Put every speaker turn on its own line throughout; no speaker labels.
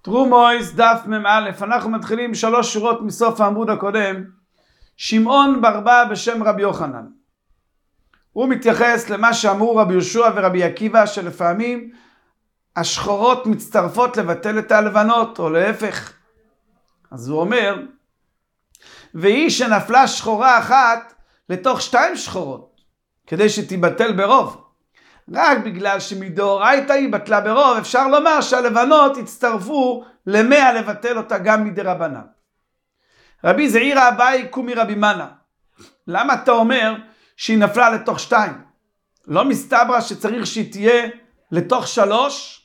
תרומויס דף מ"א, אנחנו מתחילים 3 שורות מסוף העמוד הקודם. שמעון בר בא בשם רבי יוחנן. הוא מתייחס למה שאמרו רבי יהושע ורבי עקיבא, שלפעמים השחורות מצטרפות לבטל את הלבנות, או להפך. אז הוא אומר, והיא שנפלה שחורה אחת לתוך 2 שחורות, כדי שתיבטל ברוב. רק בגלל שמדאורייתא היא בטלה ברוב, אפשר לומר שהלבנות הצטרפו ל100 לבטל אותה גם מדרבנן. רבי זעירא אביי קומי רבי מנא, למה אתה אומר שהיא נפלה לתוך 2? לא מסתברא שצריך שהיא תהיה לתוך 3?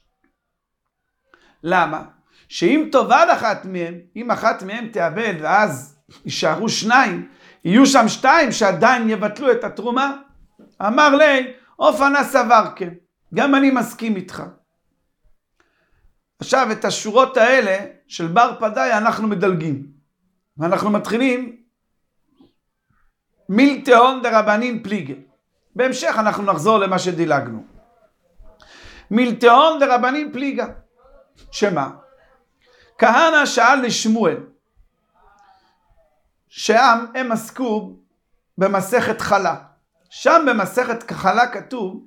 למה? שאם תאבד אחת מהם, אם אחת מהם תאבד ואז יישארו 2, יהיו שם 2 שעדיין יבטלו את התרומה. אמר לי, אופנה סבר כן, גם אני מסכים איתך. עכשיו את השורות האלה של בר פדאי אנחנו מדלגים, ואנחנו מתחילים מילתאון דרבנין פליגה. בהמשך אנחנו נחזור למה שדילגנו. מילתאון דרבנין פליגה, שמה? כהנא שאל לשמואל, שם הם עסקו במסכת חלה. שם במסכת חלה כתוב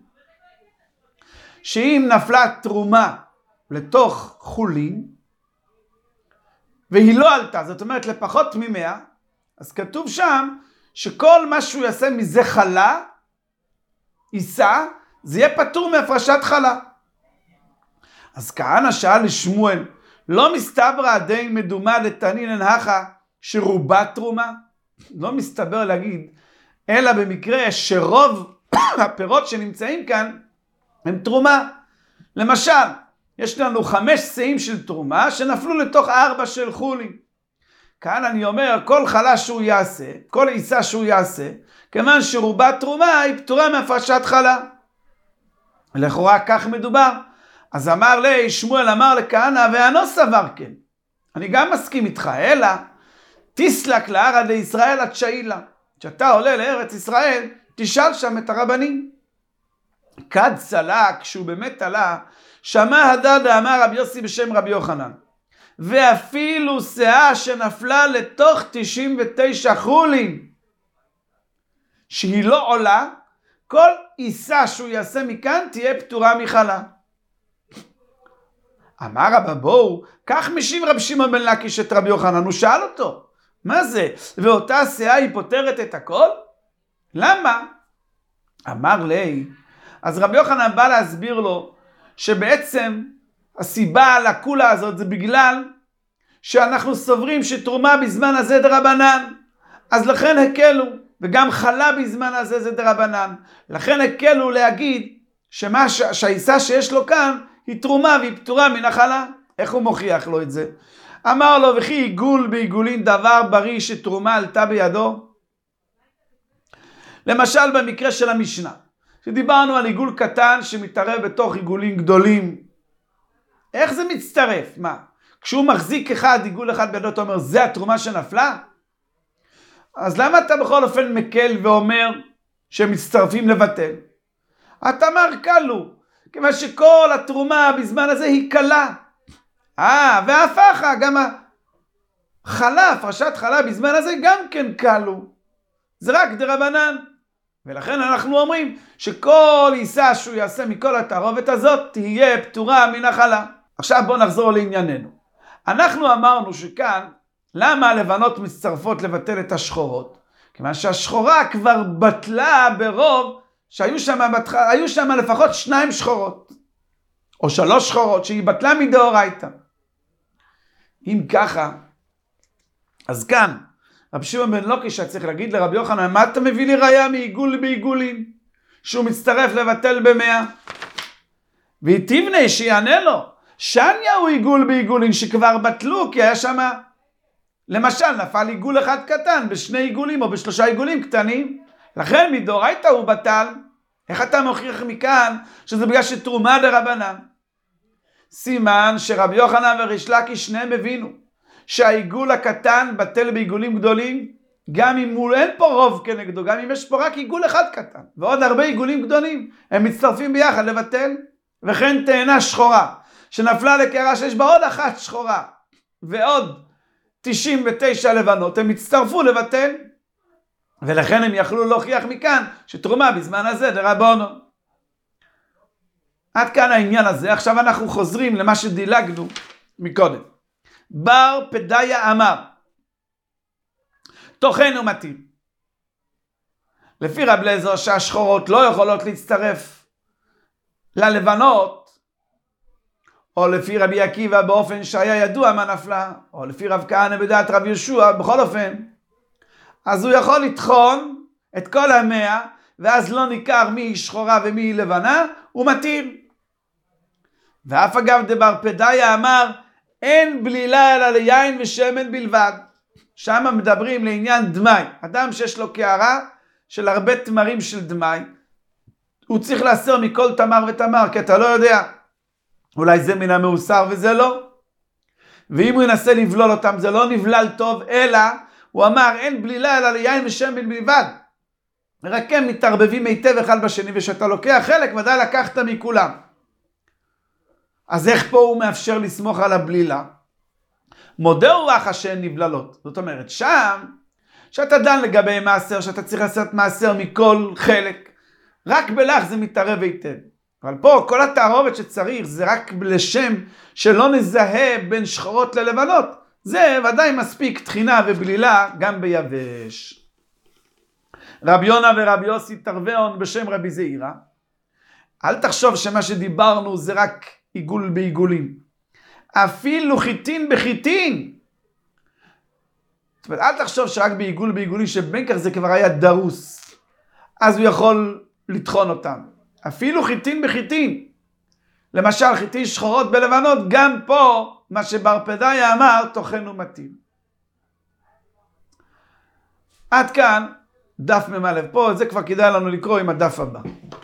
שאם נפלה תרומה לתוך חולין והיא לא עלתה, זאת אומרת לפחות מ100, אז כתוב שם שכל מה שהוא יעשה מזה חלה, יישא, זה יהיה פטור מהפרשת חלה. אז כהנא שאל לשמואל, לא מסתברא די מדומה לתנינן הכה שרובה תרומה? לא מסתבר להגיד, אלא במקרה שרוב הפירות שנמצאים כאן הם תרומה. למשל, יש לנו 5 שאים של תרומה שנפלו לתוך 4 של חולין. כאן אני אומר, כל חלה שהוא יעשה, כל עיסה שהוא יעשה, כיוון שרובה תרומה היא פטורה מהפרשת חלה. לכאורה כך מדובר. אז אמר לי, שמואל אמר לכהנא, ואנו סבר כן. אני גם מסכים איתך, אלא תסלק לערא דישראל עד שאילה. כשאתה עולה לארץ ישראל, תשאל שם את הרבנים. כד סלק, כשהוא באמת עלה, שמע הדד אמר רבי יוסי בשם רבי יוחנן, ואפילו שאה שנפלה לתוך 99 חולין, שהיא לא עולה, כל עיסה שהוא יעשה מכאן תהיה פטורה מחלה. אמר רבא בואו, כך משיב רבי שמעון בן לקיש את רבי יוחנן, הוא שאל אותו, מה זה? ואותה שאה היא פותרת את הכל? למה? אמר לי, אז רבי יוחנן בא להסביר לו, שבעצם הסיבה לקולה הזאת זה בגלל שאנחנו סוברים שתרומה בזמן הזה דרבנן, אז לכן הקלו, וגם חלה בזמן הזה זה דרבנן, לכן הקלו להגיד שהעיסה שיש לו כאן היא תרומה והיא פטורה מן החלה. איך הוא מוכיח לו את זה? אמר לו, וכי עיגול בעיגולין דבר בריא שתרומה עלתה בידו? למשל במקרה של המשנה, שדיברנו על עיגול קטן שמתערב בתוך עיגולים גדולים. איך זה מצטרף? מה? כשהוא מחזיק עיגול אחד בידו, אתה אומר, זה התרומה שנפלה? אז למה אתה בכל אופן מקל ואומר שהם מצטרפים לבטל? אתה אמר קלו, כיוון שכל התרומה בזמן הזה היא קלה. והפכה, גם החלה, הפרשת חלה בזמן הזה גם כן קלו. זה רק דרבנן. ולכן אנחנו אומרים שכל עיסה שהוא יעשה מכל התערובת הזאת תהיה פטורה מן החלה. עכשיו בואו נחזור לענייננו. אנחנו אמרנו שכאן, למה הלבנות מצטרפות לבטל את השחורות? כיוון שהשחורה כבר בטלה ברוב, שהיו שם לפחות 2 שחורות, או 3 שחורות, שהיא בטלה מדאורייתא. אם ככה, אז כאן, רבי שמעון בן לקיש צריך להגיד לרבי יוחנן, מה אתה מביא לי ראיה מעיגול בעיגולים? שהוא מצטרף לבטל ב100. והתיבנה שיענה לו, שניה הוא עיגול בעיגולין שכבר בטלו, כי היה שם, למשל, נפל עיגול אחד קטן ב2 עיגולים או ב3 עיגולים קטנים, לכן מדאורייתא הוא בטל. איך אתה מוכיח מכאן שזה בגלל שתרומה דרבנן? סימן שרבי יוחנן וריש לקיש שניהם הבינו שהעיגול הקטן בטל בעיגולים גדולים, גם אם אין פה רוב כנגדו, גם אם יש פה רק עיגול אחד קטן ועוד הרבה עיגולים גדולים, הם מצטרפים ביחד לבטל. וכן תאנה שחורה שנפלה לקערה שיש בה עוד אחת שחורה ועוד 99 לבנות, הם הצטרפו לבטל, ולכן הם יכלו להוכיח מכאן שתרומה בזמן הזה דרבנו. עד כאן העניין הזה. עכשיו אנחנו חוזרים למה שדילגנו מקודם. בר פדיה אמר, תוכן ומתיר. לפי רב אליעזר שהשחורות לא יכולות להצטרף ללבנות, או לפי רבי עקיבא באופן שהיה ידוע מה נפלה, או לפי רב כהנא בדעת רב יהושע, בכל אופן, אז הוא יכול לטחון את כל 100, ואז לא ניכר מי היא שחורה ומי היא לבנה, הוא מתיר. ואף אגב דבר פדיה אמר, אין בלילה אלא ליין ושמן בלבד. שם מדברים לעניין דמי. אדם שיש לו קערה של הרבה תמרים של דמי, הוא צריך לאסר מכל תמר ותמר, כי אתה לא יודע, אולי זה מן המאוסר וזה לא. ואם הוא ינסה לבלול אותם, זה לא נבלל טוב, אלא הוא אמר, אין בלילה אלא ליין ושמן בלבד. רק הם מתערבבים היטב אחד בשני, ושאתה לוקח חלק, ודאי לקחת מכולם. אז איך פה הוא מאפשר לסמוך על הבלילה? מודה הוא אחא שהן נבללות. זאת אומרת, שם, שאתה דן לגבי מעשר, שאתה צריך לעשות מעשר מכל חלק, רק בלח זה מתערב היטב. אבל פה כל התערובת שצריך זה רק לשם שלא נזהה בין שחורות ללבנות. זה ודאי מספיק תחינה ובלילה גם ביבש. רבי יונה ורבי יוסי תרוויון בשם רבי זעירא. אל תחשוב שמה שדיברנו זה רק עיגול בעיגולים. אפילו חיטין בחיטין. זאת אומרת, אל תחשוב שרק בעיגול בעיגולים שבין כך זה כבר היה דרוס. אז הוא יכול לטחון אותם. אפילו חיטין בחיטין. למשל חיטין שחורות בלבנות, גם פה מה שבר פדיה אמר תוכן ומתיר. עד כאן דף ממלא. פה זה כבר כדאי לנו לקרוא עם הדף הבא.